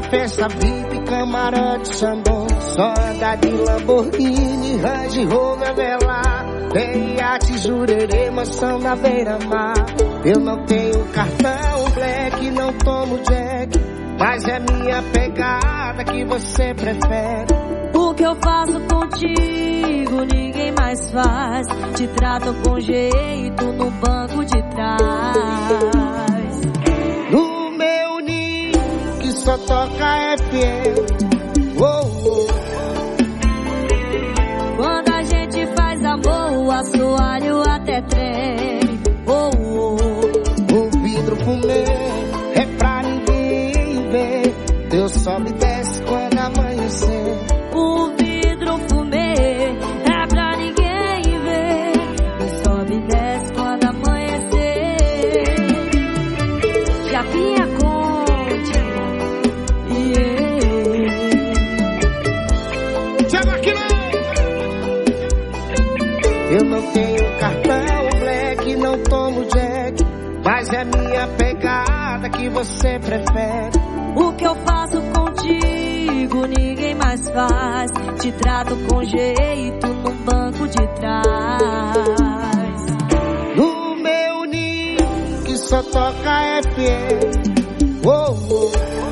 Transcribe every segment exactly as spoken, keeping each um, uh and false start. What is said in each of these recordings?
festa V I P, camarote, sambom. Só anda de Lamborghini, Range Rover, Velar, tem iate, jurerê, mansão na beira-mar. Eu não tenho cartão black, não tomo jack, mas é minha pegada que você prefere. O que eu faço contigo ninguém mais faz. Te trato com jeito no banco de trás. No meu ninho que só toca F M. Oh, oh. Quando a gente faz amor, o assoalho até treme. Oh, oh. O vidro fumê é pra ninguém ver. Deus sobe e desce quando amanhecer. O vidro fumê é pra ninguém ver. Deus sobe e desce quando amanhecer. Japinha Conte, yeah. Chega aqui, não! Eu não tenho cartão black, não tomo jack, mas é minha pegada que você prefere. O que eu faço contigo ninguém mais faz. Te trato com jeito no banco de trás. No meu ninho que só toca F M. Oh, oh.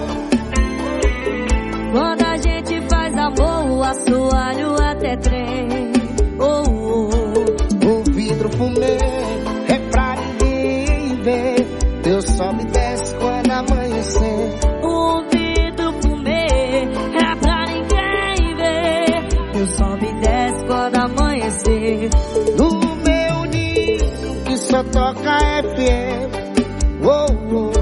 Quando a gente faz amor, o assoalho até trem. Oh, oh. O vidro fumê é pra ninguém ver. Deus sobe e desce quando amanhecer. O vidro fumê é pra ninguém ver. Deus sobe e desce quando amanhecer. No meu ninho que só toca F M. Oh, oh.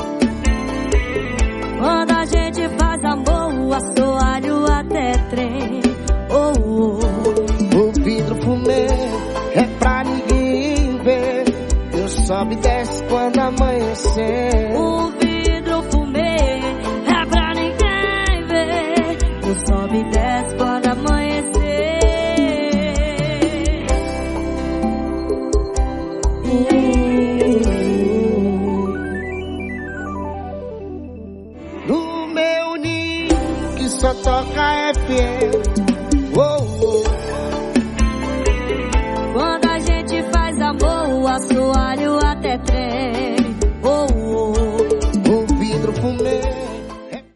Quando a gente faz amor, o assoalho até trem. Oh, oh. O vidro fumê é pra ninguém ver. Deus sobe e desce quando amanhecer. O vidro fumê é pra ninguém ver. Deus sobe e desce quando amanhecer. No meu ninho que só toca F M. Oh, oh. Quando a gente faz amor, o assoalho até trem.